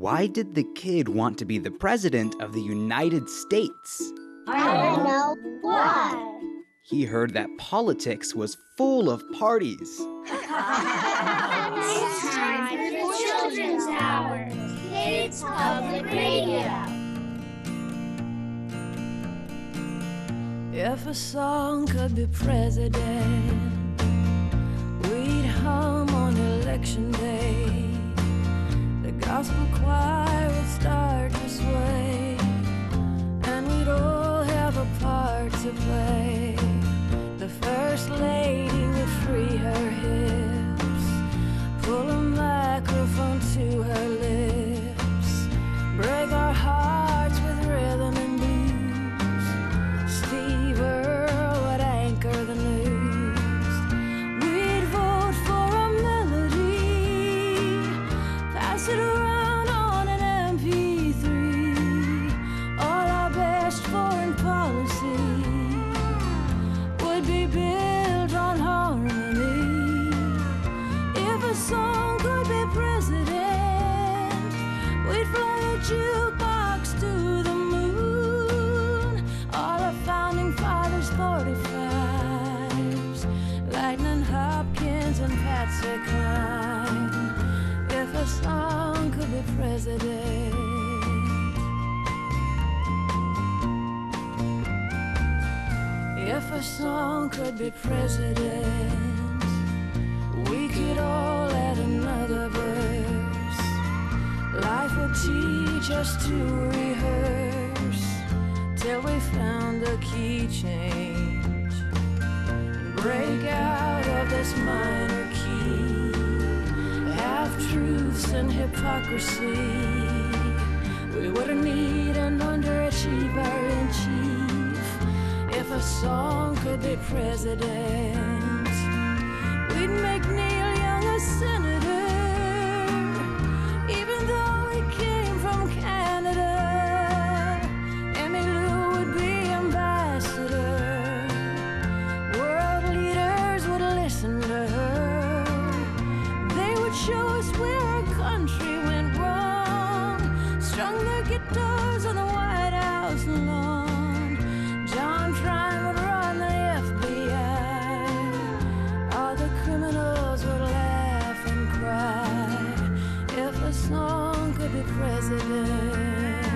why did the kid want to be the president of the United States? I don't know. Why? He heard that politics was full of parties. It's time for the Children's Hour. Kids Public Radio. If a song could be president, we'd hum on election day. The gospel choir would start to sway, and we'd all have a part to play. The first lady would free her hips, pull a microphone to her lips, break our hearts with rhythm and blues. Steve Earle would anchor the news. We'd vote for a melody, pass it around on an MP3. All our best foreign policy would be built on harmony. If a song could be president, we'd fly a jukebox to the moon. All our founding fathers' 45s, Lightning Hopkins and Patsy Cline. If a song could be president. If a song could be president, we could all add another verse. Life would teach us to rehearse till we found the key change and break out of this minor key. Half-truths and hypocrisy, we wouldn't need an underachiever in chief. If a song could be president, we'd make Neil Young a senator, even though he came from Canada. Emmylou would be ambassador. World leaders would listen to her. They would show us where our country went wrong, strung their guitars on the White House lawn. John Prine would run the FBI. All the criminals would laugh and cry. If a song could be president.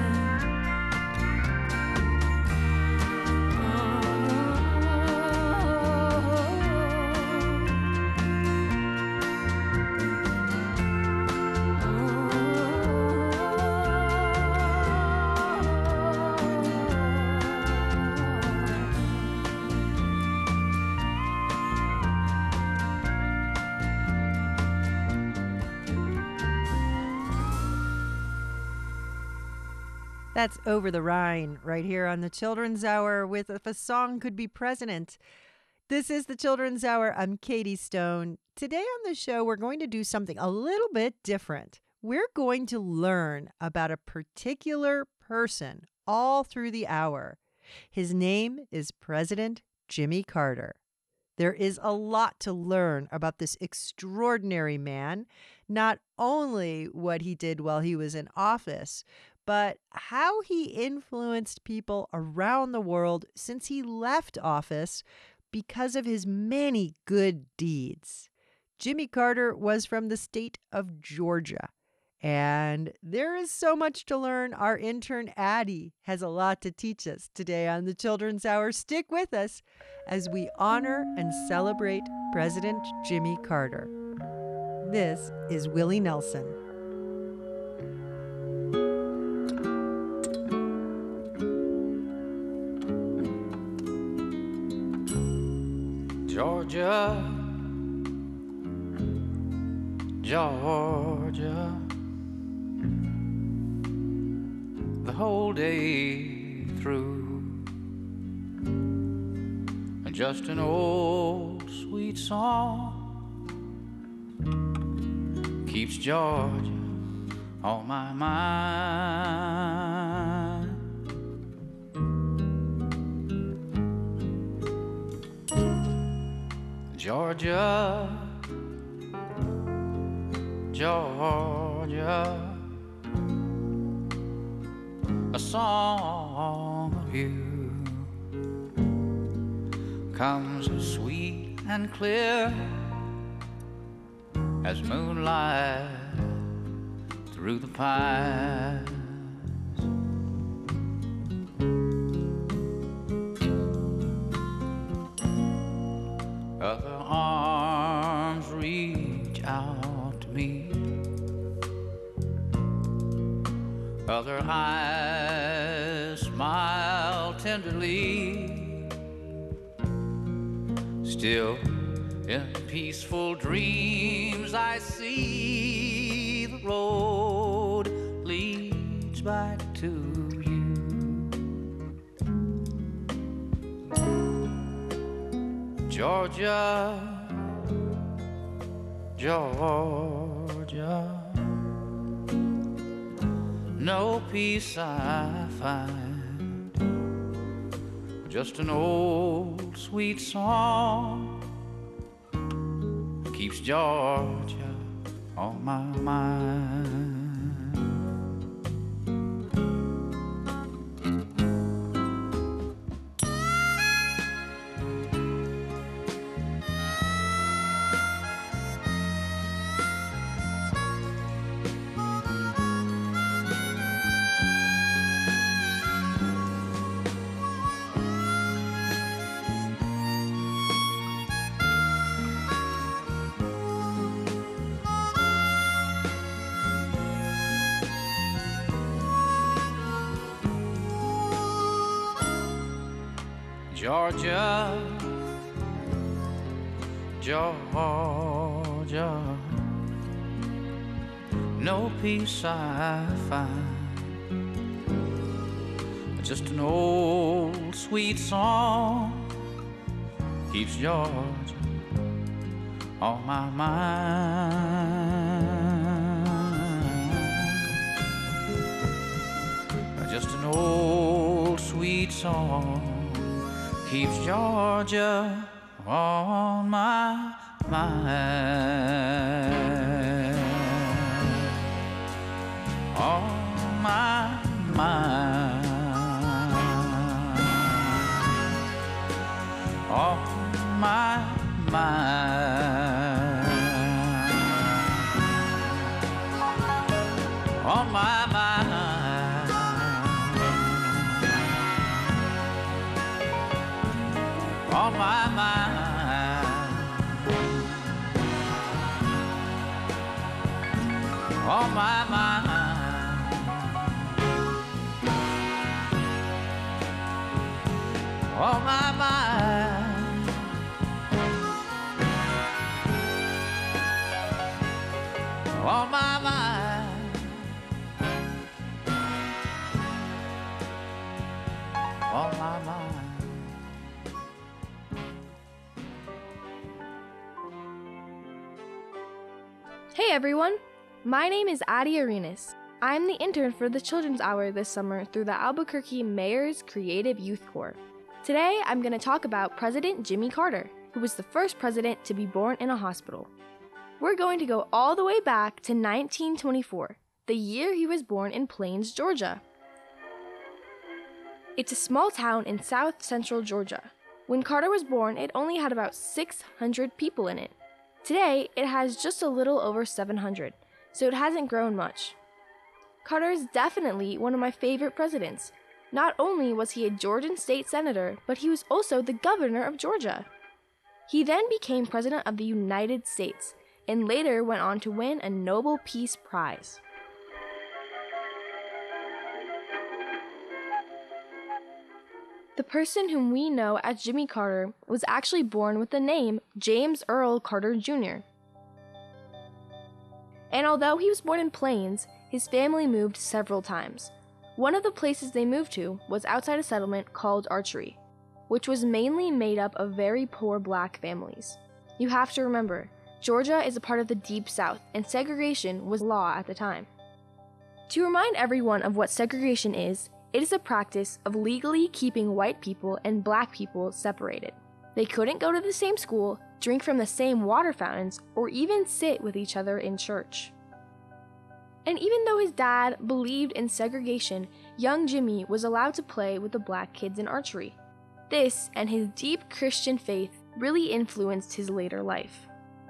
That's Over the Rhine right here on the Children's Hour with If a Song Could Be President. This is the Children's Hour. I'm Katie Stone. Today on the show, we're going to do something a little bit different. We're going to learn about a particular person all through the hour. His name is President Jimmy Carter. There is a lot to learn about this extraordinary man, not only what he did while he was in office, but how he influenced people around the world since he left office because of his many good deeds. Jimmy Carter was from the state of Georgia, and there is so much to learn. Our intern Addie has a lot to teach us today on the Children's Hour. Stick with us as we honor and celebrate President Jimmy Carter. This is Willie Nelson. Georgia, Georgia, the whole day through, just an old sweet song keeps Georgia on my mind. Georgia, Georgia, a song of you comes as sweet and clear as moonlight through the pines. Other arms reach out to me, other eyes smile tenderly. Still in peaceful dreams I see the road leads back to you. Georgia, Georgia, no peace I find, just an old sweet song keeps Georgia on my mind. Georgia, Georgia, no peace I find, just an old sweet song keeps Georgia on my mind. Just an old sweet song keeps Georgia on my mind, on my mind, on my mind, on my mind. On my mind, on my mind, on my mind, on my mind, on my mind. Hey everyone, my name is Addie Arenas. I'm the intern for the Children's Hour this summer through the Albuquerque Mayor's Creative Youth Corps. Today I'm going to talk about President Jimmy Carter, who was the first president to be born in a hospital. We're going to go all the way back to 1924, the year he was born in Plains, Georgia. It's a small town in south central Georgia. When Carter was born, it only had about 600 people in it. Today, it has just a little over 700, so it hasn't grown much. Carter is definitely one of my favorite presidents. Not only was he a Georgian state senator, but he was also the governor of Georgia. He then became president of the United States, and later went on to win a Nobel Peace Prize. The person whom we know as Jimmy Carter was actually born with the name James Earl Carter Jr. And although he was born in Plains, his family moved several times. One of the places they moved to was outside a settlement called Archery, which was mainly made up of very poor black families. You have to remember, Georgia is a part of the Deep South, and segregation was law at the time. To remind everyone of what segregation is, it is a practice of legally keeping white people and black people separated. They couldn't go to the same school, drink from the same water fountains, or even sit with each other in church. And even though his dad believed in segregation, young Jimmy was allowed to play with the black kids in archery. This and his deep Christian faith really influenced his later life.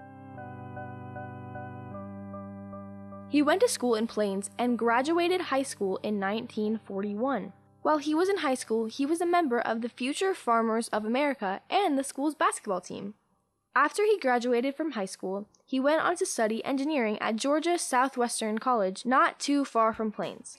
He went to school in Plains and graduated high school in 1941. While he was in high school, he was a member of the Future Farmers of America and the school's basketball team. After he graduated from high school, he went on to study engineering at Georgia Southwestern College, not too far from Plains.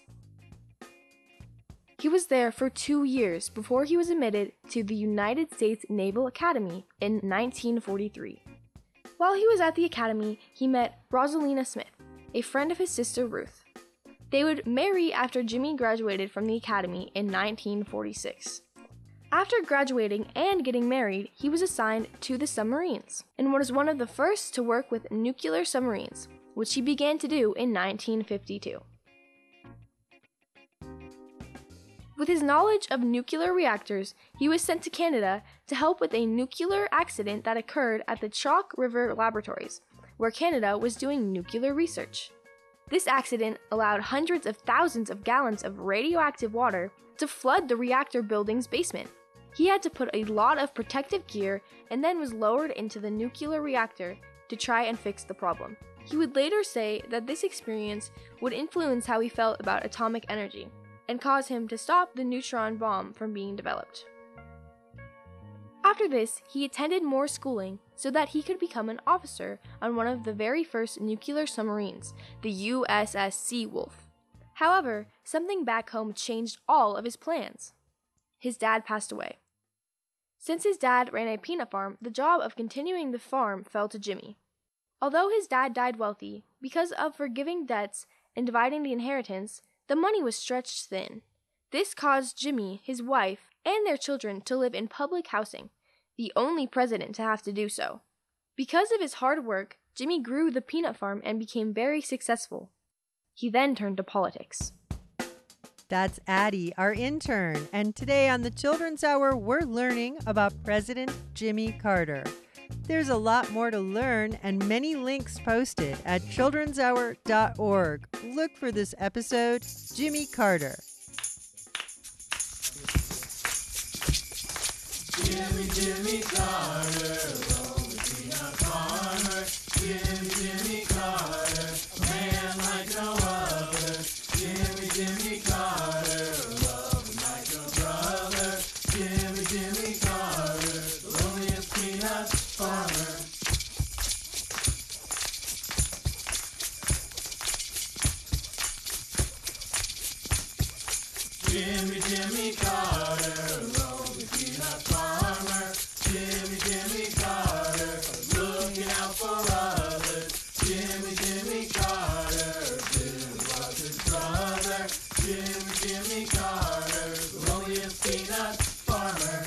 He was there for 2 years before he was admitted to the United States Naval Academy in 1943. While he was at the academy, he met Rosalina Smith, a friend of his sister Ruth. They would marry after Jimmy graduated from the academy in 1946. After graduating and getting married, he was assigned to the submarines and was one of the first to work with nuclear submarines, which he began to do in 1952. With his knowledge of nuclear reactors, he was sent to Canada to help with a nuclear accident that occurred at the Chalk River Laboratories, where Canada was doing nuclear research. This accident allowed hundreds of thousands of gallons of radioactive water to flood the reactor building's basement. He had to put a lot of protective gear and then was lowered into the nuclear reactor to try and fix the problem. He would later say that this experience would influence how he felt about atomic energy and cause him to stop the neutron bomb from being developed. After this, he attended more schooling so that he could become an officer on one of the very first nuclear submarines, the USS Seawolf. However, something back home changed all of his plans. His dad passed away. Since his dad ran a peanut farm, the job of continuing the farm fell to Jimmy. Although his dad died wealthy, because of forgiving debts and dividing the inheritance, the money was stretched thin. This caused Jimmy, his wife, and their children to live in public housing, the only president to have to do so. Because of his hard work, Jimmy grew the peanut farm and became very successful. He then turned to politics. That's Addie, our intern. And today on the Children's Hour, we're learning about President Jimmy Carter. There's a lot more to learn and many links posted at childrenshour.org. Look for this episode, Jimmy Carter. Jimmy Carter, oh, the peanut farmer. Jimmy Carter, a man like no other. Jimmy Carter, loving like a brother. Jimmy Carter, the loneliest peanut farmer. Jimmy Carter, lonely peanut farmer. Jimmy Carter, looking out for others. Jimmy Carter, Bill was his brother. Jimmy Carter, the loneliest peanut farmer.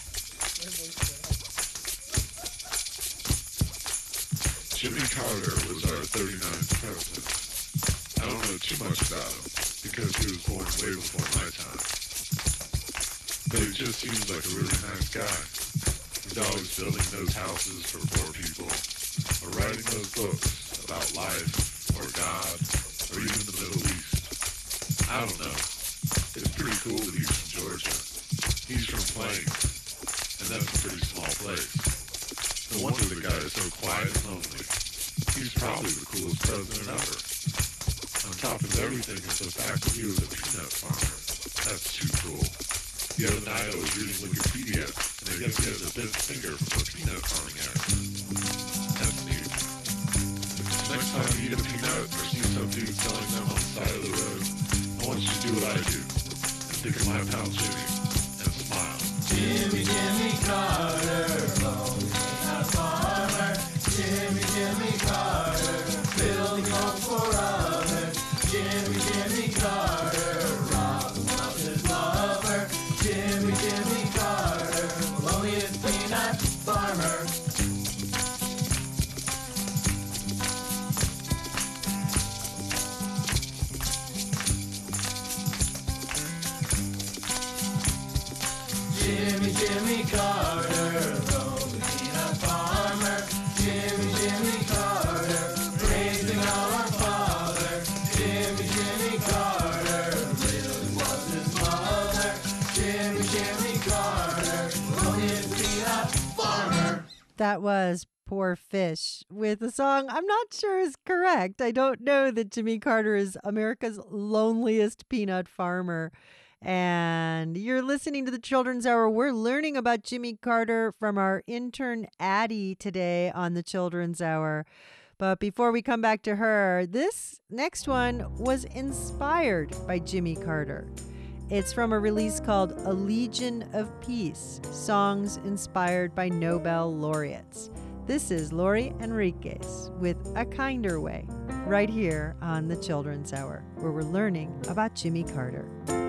Jimmy Carter was our 39th president. I don't know too much about him, because he was born way before my time. But he just seems like a really nice guy. He's always building those houses for poor people, or writing those books about life, or God, or even the Middle East. I don't know. It's pretty cool that he's from Georgia. He's from Plains, and that's a pretty small place. No wonder the guy is so quiet and lonely. He's probably the coolest president ever. On top of everything is the fact that he was a peanut farmer. That's too cool. The other night I was reading Wikipedia, and I guess he has a bent finger from the Peanut Farming Act. That's neat. Next time you eat a peanut or see some dude selling them on the side of the road, I want you to do what I do, and think of my pal Jimmy, and smile. Jimmy Carter, lonely peanut farmer. Jimmy Carter, building homes for others. Jimmy Carter, Robin was his lover. Jimmy Carter, loneliest peanut farmer. Jimmy Carter, lonely peanut farmer. Jimmy Carter, praising our Father. Jimmy Carter, really was That was Poor Fish with a song I'm not sure is correct. I don't know that Jimmy Carter is America's loneliest peanut farmer. And you're listening to the Children's Hour. We're learning about Jimmy Carter from our intern Addie today on the Children's Hour. But before we come back to her, this next one was inspired by Jimmy Carter. It's from a release called A Legion of Peace, Songs Inspired by Nobel Laureates. This is Lori Enriquez with A Kinder Way, right here on the Children's Hour, where we're learning about Jimmy Carter.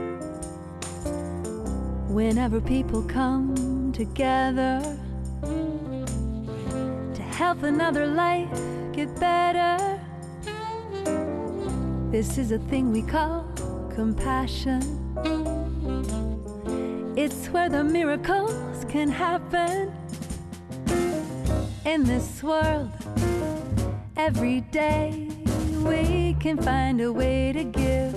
Whenever people come together to help another life get better, this is a thing we call compassion. It's where the miracles can happen. In this world, every day we can find a way to give.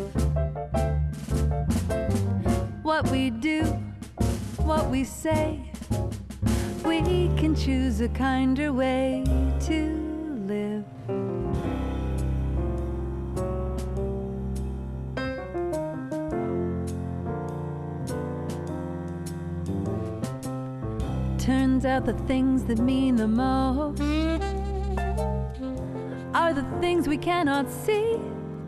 What we do, what we say, we can choose a kinder way to live. Turns out the things that mean the most are the things we cannot see.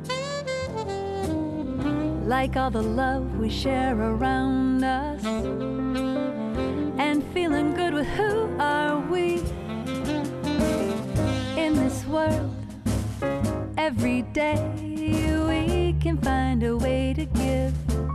Like all the love we share around us, and feeling good with who are we. In this world, every day we can find a way to give.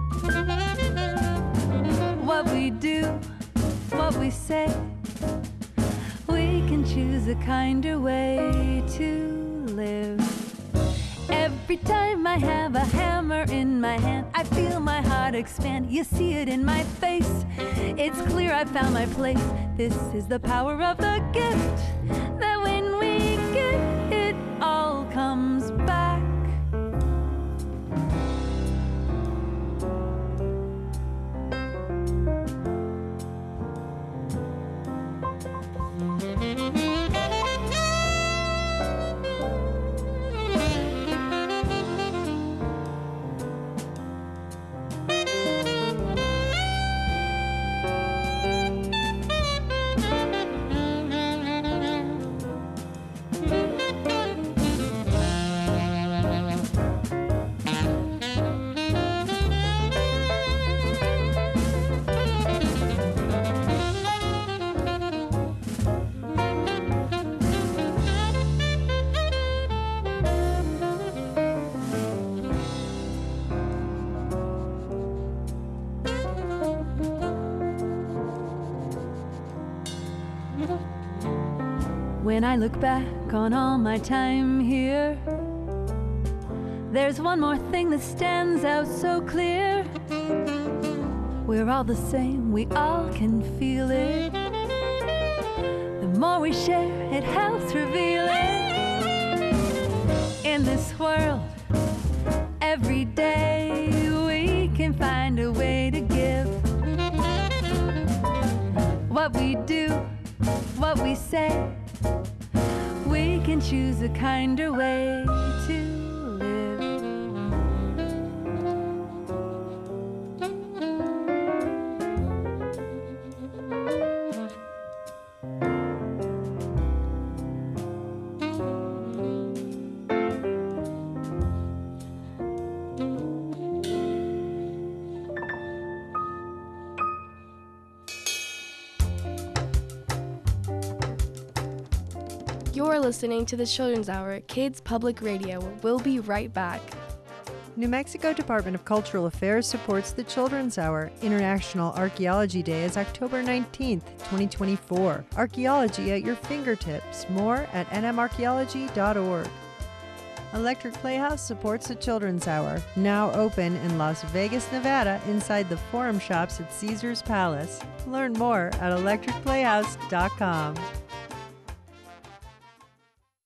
What we do, what we say, we can choose a kinder way to live. Every time I have a hammer in my hand, I feel my heart expand. You see it in my face. It's clear I found my place. This is the power of the gift, that when we give, it all comes back. When I look back on all my time here, there's one more thing that stands out so clear. We're all the same, we all can feel it. The more we share, it helps reveal it. In this world, every day we can find a way to give. What we do, what we say, we can choose a kinder way to live. You're listening to the Children's Hour at Kids Public Radio. We'll be right back. New Mexico Department of Cultural Affairs supports the Children's Hour. International Archaeology Day is October 19th, 2024. Archaeology at your fingertips. More at nmarchaeology.org. Electric Playhouse supports the Children's Hour, now open in Las Vegas, Nevada, inside the Forum Shops at Caesars Palace. Learn more at electricplayhouse.com.